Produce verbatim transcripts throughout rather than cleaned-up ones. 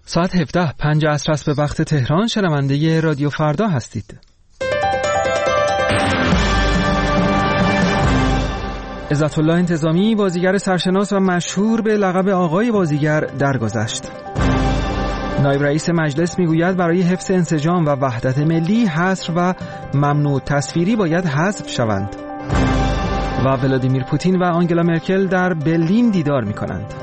ساعت هفده پنج عصر است به وقت تهران. شنونده رادیو فردا هستید. عزت الله انتظامی، بازیگر سرشناس و مشهور به لقب آقای بازیگر، درگذشت. نایب رئیس مجلس میگوید برای حفظ انسجام و وحدت ملی حصر و ممنوع تصویری باید حذف شوند. و ولادیمیر پوتین و آنگلا مرکل در برلین دیدار میکنند.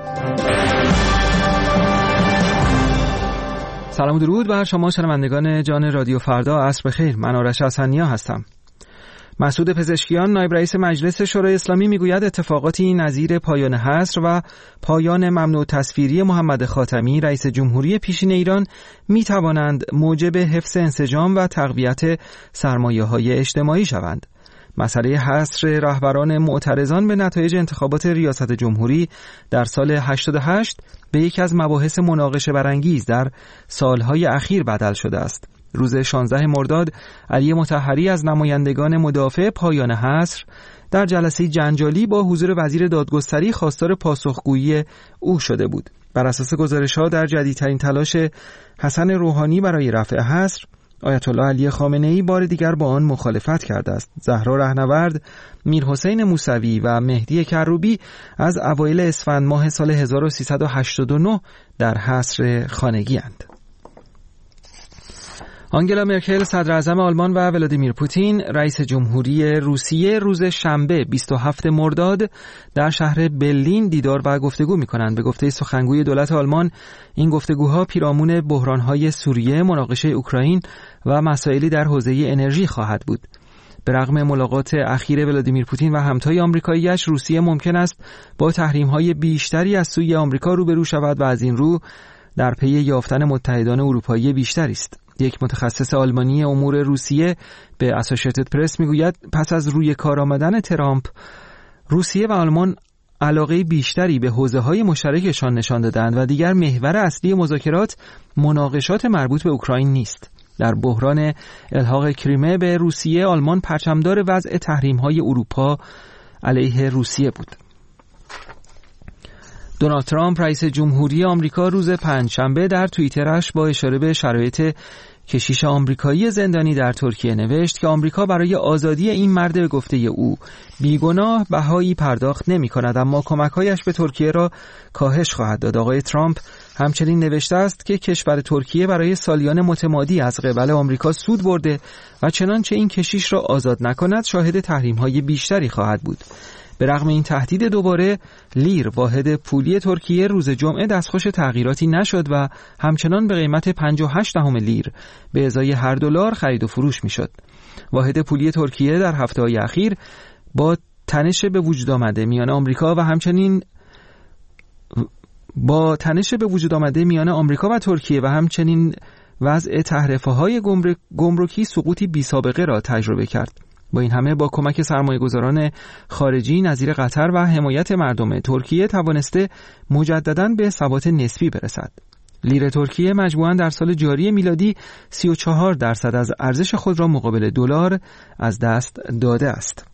سلام و درود بر شما شنوندگان جان رادیو فردا. عصر بخیر. من آرش حسنیا هستم. مسعود پزشکیان، نایب رئیس مجلس شورای اسلامی، میگوید اتفاقاتی نظیر پایان حصر و پایان ممنوع تصویری محمد خاتمی رئیس جمهوری پیشین ایران می توانند موجب حفظ انسجام و تقویت سرمایه‌های اجتماعی شوند. مسئله حصر رهبران معترضان به نتایج انتخابات ریاست جمهوری در سال هشتاد و هشت به یکی از مباحث مناقشه برانگیز در سالهای اخیر بدل شده است. روز شانزده مرداد علی مطهری از نمایندگان مدافع پایان حصر در جلسه جنجالی با حضور وزیر دادگستری خواستار پاسخگویی او شده بود. بر اساس گزارش‌ها در جدیدترین تلاش حسن روحانی برای رفع حصر، آیت الله علی خامنه‌ای بار دیگر با آن مخالفت کرده است. زهرا رهنورد، میرحسین موسوی و مهدی کروبی از اوایل اسفند ماه سال هزار و سیصد و هشتاد و نه در حصر خانگی اند. آنگلا مرکل صدر اعظم آلمان و ولادیمیر پوتین رئیس جمهوری روسیه روز شنبه بیست و هفتم مرداد در شهر برلین دیدار و گفتگو می‌کنند. به گفته سخنگوی دولت آلمان، این گفتگوها پیرامون بحران‌های سوریه، مناقشه اوکراین و مسائلی در حوزه انرژی خواهد بود. به رغم ملاقات اخیر ولادیمیر پوتین و همتای آمریکایی‌اش، روسیه ممکن است با تحریم‌های بیشتری از سوی آمریکا روبرو شود و از این رو در پی یافتن متحدان اروپایی بیشتری است. یک متخصص آلمانی امور روسیه به اسوشییتد پرس میگوید پس از روی کار آمدن ترامپ، روسیه و آلمان علاقه بیشتری به حوزه‌های مشترکشان نشان دادند و دیگر محور اصلی مذاکرات مناقشات مربوط به اوکراین نیست. در بحران الحاق کریمه به روسیه، آلمان پرچمدار وضع تحریم‌های اروپا علیه روسیه بود. دونالد ترامپ رئیس جمهوری آمریکا روز پنجشنبه در توییترش با اشاره به شرایط کشیش آمریکایی زندانی در ترکیه نوشت که آمریکا برای آزادی این مرد به گفته او بیگناه بهایی پرداخت نمی کند، اما کمک‌هایش به ترکیه را کاهش خواهد داد. آقای ترامپ همچنین نوشته است که کشور ترکیه برای سالیان متمادی از قبل آمریکا سود برده و چنانچه این کشیش را آزاد نکند شاهد تحریم‌های بیشتری خواهد بود. به رغم این تهدید دوباره، لیر واحد پولی ترکیه روز جمعه دستخوش تغییراتی نشد و همچنان به قیمت پنجاه و هشت دهم لیر به ازای هر دلار خرید و فروش میشد. واحد پولی ترکیه در هفته‌های اخیر با تنش به وجود آمده میان آمریکا و همچنین با تنش به وجود آمده میان آمریکا و ترکیه و همچنین وضع تحرفه‌های گمرکی سقوطی بی‌سابقه را تجربه کرد. با این همه با کمک سرمایه‌گذاران خارجی نظیر قطر و حمایت مردم ترکیه توانسته مجدداً به ثبات نسبی برسد. لیر ترکیه مجموعاً در سال جاری میلادی سی و چهار درصد از ارزش خود را مقابل دلار از دست داده است.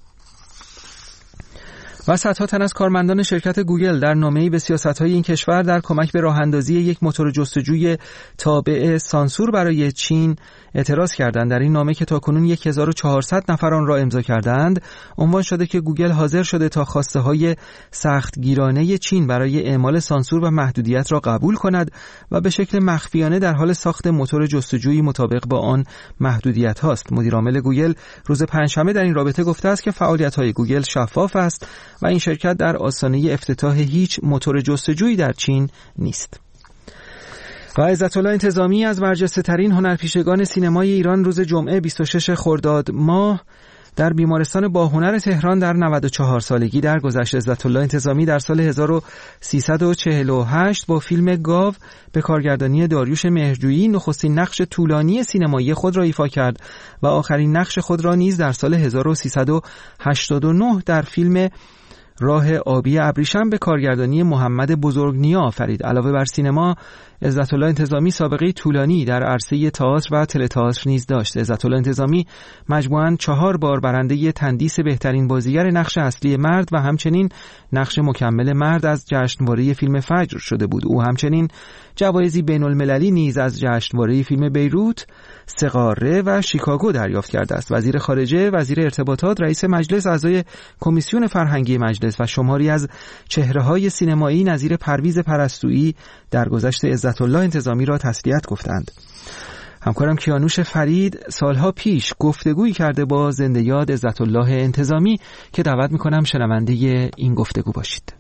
و صدها تن از کارمندان شرکت گوگل در نامه‌ای به سیاست‌های این کشور در کمک به راه‌اندازی یک موتور جستجوی تابع سانسور برای چین اعتراض کردند. در این نامه که تاکنون هزار و چهارصد نفر آن را امضا کردند، عنوان شده که گوگل حاضر شده تا خواسته‌های سختگیرانه چین برای اعمال سانسور و محدودیت را قبول کند و به شکل مخفیانه در حال ساخت موتور جستجویی مطابق با آن محدودیت هاست. مدیرعامل گوگل روز پنجشنبه در این رابطه گفته است که فعالیت‌های گوگل شفاف است و این شرکت در آستانه افتتاح هیچ موتور جستجویی در چین نیست. و عزت الله انتظامی از برجسته‌ترین هنرپیشگان سینمای ایران روز جمعه بیست و شش خرداد ماه در بیمارستان باهنر تهران در نود و چهار سالگی درگذشت. عزت الله انتظامی در سال هزار و سیصد و چهل و هشت با فیلم گاو به کارگردانی داریوش مهرجویی نخستین نقش طولانی سینمایی خود را ایفا کرد و آخرین نقش خود را نیز در سال هزار و سیصد و هشتاد و نه در فیلم راه آبی ابریشم به کارگردانی محمد بزرگنیا آفرید. علاوه بر سینما، عزت الله انتظامی سابقه طولانی در عرصه تئاتر و تله تئاتر نیز داشت. عزت الله انتظامی مجموعاً چهار بار برنده تندیس بهترین بازیگر نقش اصلی مرد و همچنین نقش مکمل مرد از جشنواره فیلم فجر شده بود. او همچنین جوایزی بین المللی نیز از جشنواره فیلم بیروت، سقاره و شیکاگو دریافت کرده است. وزیر خارجه، وزیر ارتباطات، رئیس مجلس، اعضای کمیسیون فرهنگی مجلس و شماری از چهره‌های سینمایی نظیر پرویز پرستویی درگذشت عزت الله انتظامی را تسلیت گفتند. همکارم کیانوش فرید سالها پیش گفتگویی کرده با زنده یاد عزت الله انتظامی که دعوت می‌کنم شنونده این گفتگو باشید.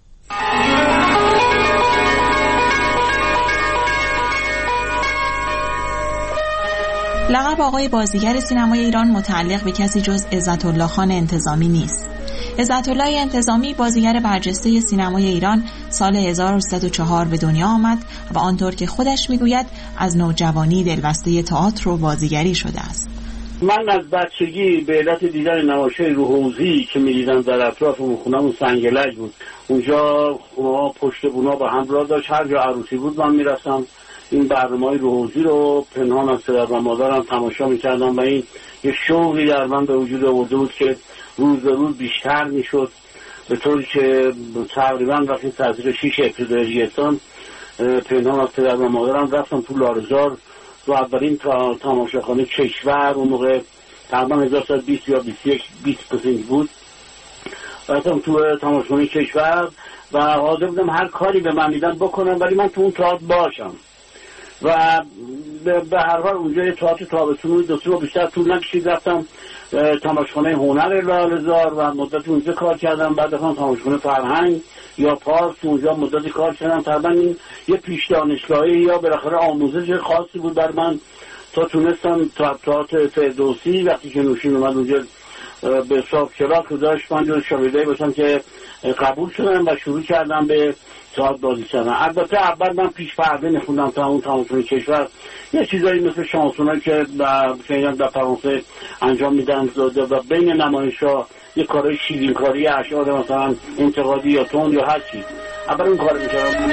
لقب آقای بازیگر سینمای ایران متعلق به کسی جز عزت الله خان انتظامی نیست. عزت الله انتظامی بازیگر برجسته سینمای ایران سال هزار و سیصد و چهار به دنیا آمد و آنطور که خودش میگوید از نوجوانی دلبسته تئاتر و بازیگری شده است. من از بچگی به علت دیدن نمایش‌های روحوزی که می‌دیدم در اطراف خونه‌مون سنگلج بود، اونجا خونه‌ها پشت بونا با هم راه داشت، هر جا عروسی بود من می‌رفتم این برنامه‌های روحوزی رو پنهان از پدر و مادرم تماشا می‌کردم و این یه شوقی در من به وجود آورده بود که روز به روز بیشتر میشد، به طوری که تقریبا وقتی تحصیل شیش ابتدایی ریاستان پنهان از پدر و مادرم رفتم تو لارزار و اولین تماشاخانه کشور، اون موقع تقریبا هزار و سیصد و بیست یا بیست و یک بیست پسنج بود، رفتم تو تماشاخانه کشور و حاضر بودم هر کاری به من میدن بکنم ولی من تو اون تئاتر باشم و به هر حال اونجا یه تئاتر تابستون دو سه بیشتر طول نکشید. رفتم تماشاخانه هنر لاله‌زار و مدت اونجا کار کردم. بعد رفتم تماشاخانه فرهنگ یا پارس، اونجا مدتی کار کردم. تقریبا این یه پیش دانشگاهی یا بالاخره آموزش خاصی بود بر من تا تونستم تئاتر فردوسی وقتی که نوشین اومد اونجا به حساب کلاس گذاشت من جز شاگردایی باشم که قبول شدم و شروع کردم به تئاتر بازی کردن. البته اول من پیش پرده می‌خوندم تا اون تماشاخانه کشور، یه چیزایی مثل شانسونایی که شنیدم در فرانسه انجام میدن و بین نمایش‌ها یه کارای شیرین‌کاری اشعار مثلا انتقادی یا تند یا هر چیز اول اون کارو می‌کردم.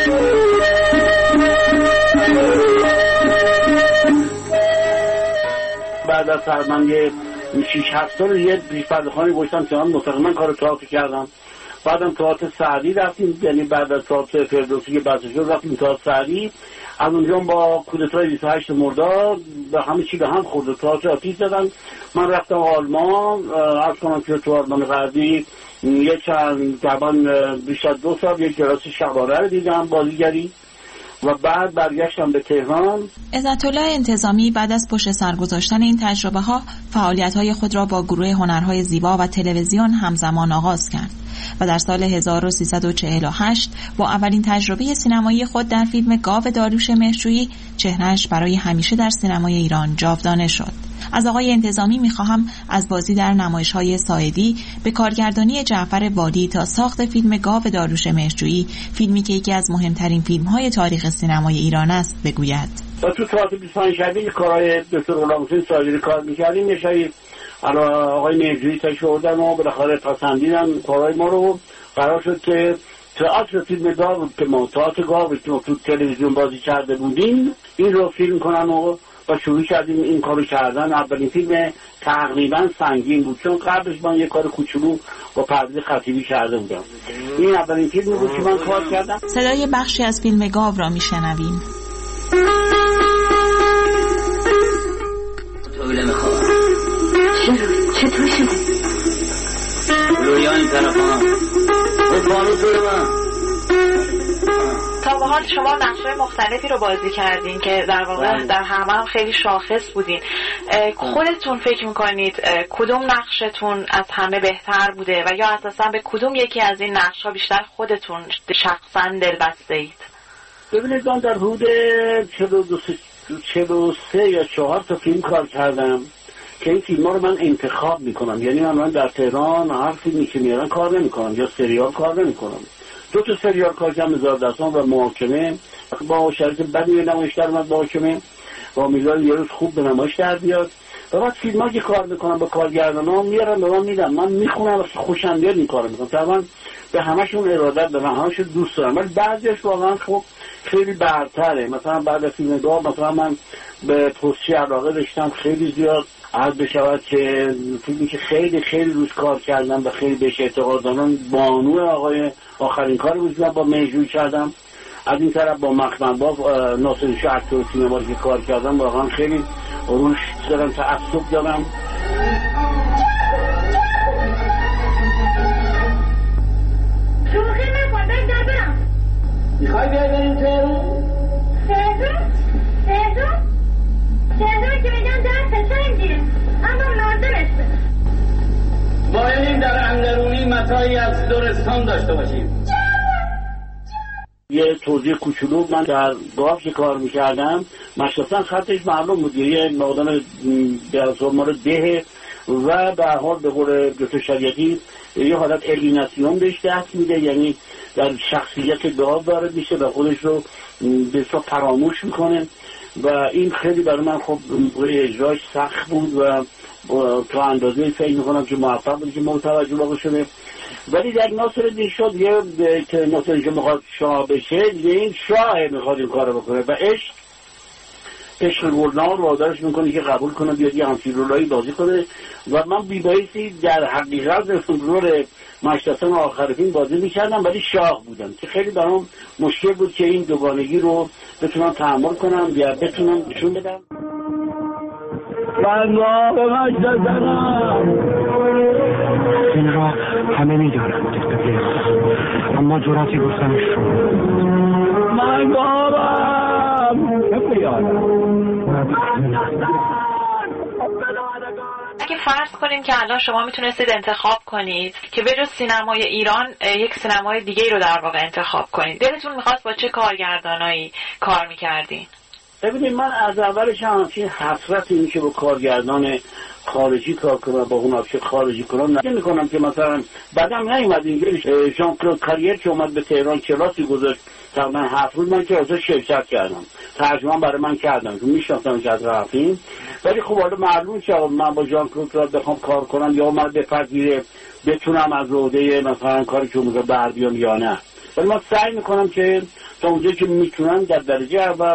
بعد از تقریبا یه شش هفت سال یه پیش پرده‌خوانی گذاشتم که من مستقیما کار تئاتر کردم. بعدم تئاتر سعدی رفتیم، یعنی بعد از تئاتر فردوسی که بسته شد رفتیم تئاتر سعدی. از اونجا با کودتای بیست و هشت مرداد به همه چی به هم خورد، تئاتر آتیش زدن. من رفتم آلمان، عرض کنم که تو آلمان غربی یه چند تقریبا بیشتر دو سال یک کلاس شبانه رو دیدم بازیگری و بعد برگشتم به تهران. عزت الله انتظامی بعد از پشت سر گذاشتن این تجربه ها فعالیت‌های خود را با گروه هنرهای زیبا و تلویزیون همزمان آغاز کرد و در سال هزار و سیصد و چهل و هشت با اولین تجربه سینمایی خود در فیلم گاو داریوش مهرجویی چهره‌اش برای همیشه در سینمای ایران جاودانه شد. از آقای انتظامی می‌خواهم از بازی در نمایش‌های ساعدی به کارگردانی جعفر والی تا ساخت فیلم گاو داریوش مهرجویی، فیلمی که یکی از مهمترین فیلم‌های تاریخ سینمای ایران است، بگوید. تو تئاتر بیست و پنج شبیه کارهای دکتر غلامحسین ساجری کار می‌کردیم، یه شایی آقای مهرجویی تشریف آوردن و بالاخره پسندیدن کارهای ما رو. قرار شد که تئاتر فیلم گاو که ما تئاتر گاو که ما تو تلویزیون بازی کرده بودیم این رو فیلم کنن و و شروع کردیم این کارو کردن. اولین فیلم تقریبا سنگین بود چون قبلش من یه کار کوچولو با پرویز خطیبی کرده بودم. این اولین فیلم بود که من کار کردم. صدای بخشی از فیلم گاو را میشنویم. طوله میخوام. چطور شده؟ رویا این طرف ها و بانو طوله من. تا به حال شما نقش‌های مختلفی رو بازی کردین که در واقع در همه هم خیلی شاخص بودین. خودتون فکر میکنید کدوم نقشتون از همه بهتر بوده و یا اساسا به کدوم یکی از این نقش‌ها بیشتر خودتون شخصا دلبسته اید؟ ببینید من در حدود چهل و سه یا چهار تا فیلم کار کردم که این فیلم ها رو من انتخاب میکنم، یعنی من در تهران هر فیلمی که میارن کار نمیکنم یا سریال کار نمیکنم. دو تا سریال کار کردم، زاردستان و محاکمه، با شرایط بدی نمایش در اومد محاکمه با میزان یه روز خوب به نمایش در بیاد و بعد فیلم ها که کار میکنم با کارگردان ها میارم به من میدم، من میخونم خوشم بیاد این کار میکنم. طبعا به همشون ارادت دارم، همشون دوست دارم، ولی بعضیش واقعا خب خیلی برتره. مثلا بعد از فیلم دار مثلا من به پستچی علاقه داشتم خیلی زیاد، عرض بشود که فیلمی که خیلی خیلی روش کار کردم و خیلی بهش اعتقاد دارم بانو آقای آخرین کاری بود که با مهجوی کردم. از این طرف با مخمن با ناصر شاه اکتور سینمایی که کار کردم واقعا خیلی روش دارم تعصب دارم. شوخی نکن، بگذار برم. میخوای بیای بریم تهرون؟ تهرون؟ تهرون؟ تهرون که میگن در پسر گیره، اما مردمشته. باید در اندرونی متایی از دورستان داشته باشیم. یه توضیح کوچولو، من در گاف که کار میکردم مشخصا خطش معلوم بود، یه مقدار به مال ده و به حال به قول دکتر شریعتی یه حالت الیناسیون بهش دست میده، یعنی در شخصیت گاف وارد میشه و خودش رو به صورت فراموش میکنه و این خیلی برای من خب اجراش سخت بود و تا اندازه فکر میکنم که موفق بود که متوجه واقع شده. ولی در ناصرالدین شد یه که ناصرالدین میخواد شاه بشه، یه این شاه میخواد این کار بکنه و عشق عشق گلنار رو وادارش میکنه که قبول کنه بیاد یه همچین رولایی بازی کنه و من بیبایستی در حقیقت رول مشتسن آخر فیلم بازی میکردم ولی شاه بودم که خیلی برام مشکل بود که این دوگانگی رو بتونم تحمل کنم یا بتونم نشون بدم. من با به مشتسنم این را همه میدارم اما جراتی گفتمش رو من بابم اگه فرض کنیم که الان شما میتونستید انتخاب کنید که بجز سینمای ایران یک سینمای دیگه رو در واقع انتخاب کنید، دلتون میخواست با چه کارگردانایی کار میکردین؟ ببینید من از اولش هم همچین حسرت این که با کارگردان خارجی کار کنم، با اون افشه خارجی کنم نمی کنم که مثلا بعدم نیومد اینجوری ژان کلود کاریر که اومد به تهران کلاسی گذاشت تقریبا هفت روز من که ازش شرکت کردم، ترجمه برای من کردم که میشناختم که از رفتیم. ولی خب حالا معلوم که من با ژان کلود را بخوام کار کنم یا من بپذیره بتونم از روده مثلا کاری که اونجا بر بیام یا نه، ولی من سعی میکنم که تا اونجایی که میتونم در درجه اول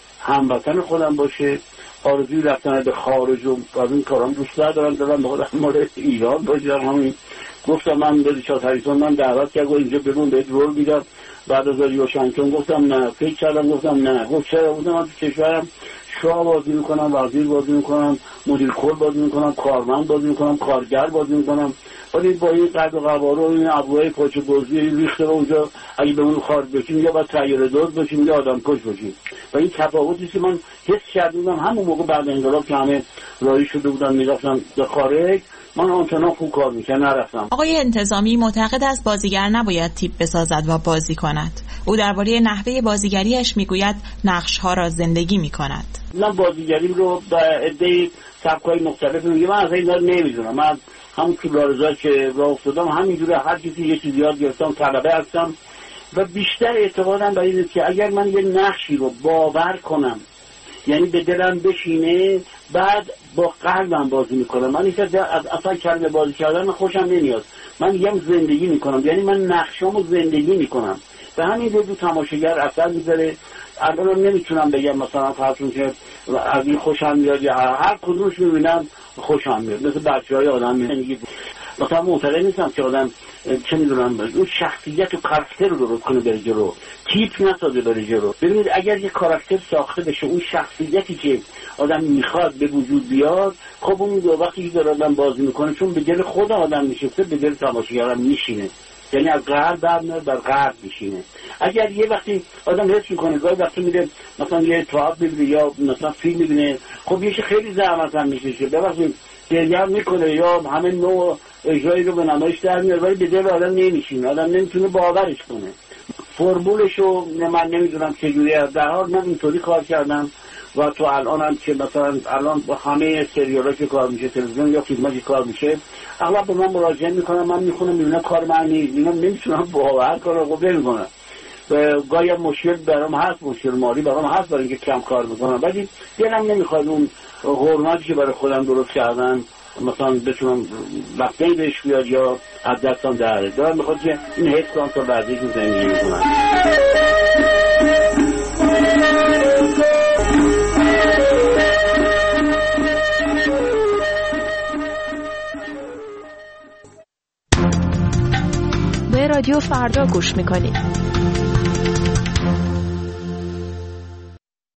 هموطن خودم باشه. آرزوی رفتن به خارج و از این کارام دوست دارم دارم به خودم مورد ایران باشم. همین گفتم من به ریچارد هریسون من دعوت کرد اینجا ببون بهت رول میدم، بعد از واشنگتن گفتم نه، فکر کردم گفتم نه، گفت چرا؟ گفتم من تو کشورم شاه بازی میکنم، وزیر بازی میکنم، مدیر کل بازی میکنم، کارمند بازی میکنم، کارگر بازی میکنم، ولی با این قد و قواره و این ابروهای پاچه بازی ریخته اونجا اگه به اون خارج بشیم یا باید طیاره دوز باشیم یا آدم کش باشیم. و این تفاوتی که من حس کردم همون موقع بعد انقلاب که همه راهی شده بودن میرفتن به خارج، من آنچنان خوب کار میکنم نرفتم. آقای انتظامی معتقد است بازیگر نباید تیپ بسازد و بازی کند. او درباره نحوه بازیگریش میگوید نقش‌ها را زندگی میکند. من بازیگریم رو به عده سبک‌های مختلف میگم، من از این دار نمیدونم. من همون تو لارزا که راه افتادم همینجوره، هر کسی یه چیزی یاد گرفتم، طلبه هستم و بیشتر اعتقادم به اینه که اگر من یه نقشی رو باور کنم، یعنی به دلم بشینه، بعد با قلبم بازی میکنم. من اینکه از اصلا کلمه بازی کردن خوشم نمیاد، من میگم زندگی میکنم، یعنی من نقشامو زندگی میکنم. به همین دو تماشاگر اثر میذاره. الان نمیتونم بگم مثلا فرضون که از این خوشم میاد یا هر کدومش میبینم خوشم میاد، مثل بچهای آدم میگه مثلا معتقد نیستم که آدم چه میدونم اون شخصیت و کاراکتر رو درست کنه بره جلو، تیپ نسازه بره جلو. ببینید اگر یه کاراکتر ساخته بشه، اون شخصیتی که آدم میخواد به وجود بیاد، خب اون دو وقتی که آدم بازی میکنه چون به دل خود آدم میشسته به دل تماشاگرم میشینه، یعنی از قلب برمیاد بر قلب میشینه. اگر یه وقتی آدم حس میکنه گاهی وقتی میره مثلا یه تئاتر ببینه یا مثلا فیلم میبینه، خب یه خیلی زحمت هم میشه، ببخشید گریه میکنه یا همه نوع اجرایی رو به نمایش در میاره ولی به دل آدم نمیشینه، آدم نمیتونه باورش کنه. فرمولشو من نمیدونم چجوری است. در حال من اینطوری کار کردم و تو الان هم که مثلا الان با همه سریالا که کار میشه، تلویزیون یا فیلم‌ها که کار میشه، اغلب به من مراجعه میکنم، من میخونم میبینم کار من نیست، اینا نمیتونم باور کنم و نمیکنم. گاهی مشکل برام هست، مشکل مالی برام هست برای اینکه کم کار بکنم، ولی دلم نمیخواد اون حرمتی که برای خودم درست کردن مثلا بتونم وقتی بهش بیاد یا از دستم دره. دارم میخواد که این حس کنم تا بعدی که زندگی میکنم. به رادیو فردا گوش میکنید.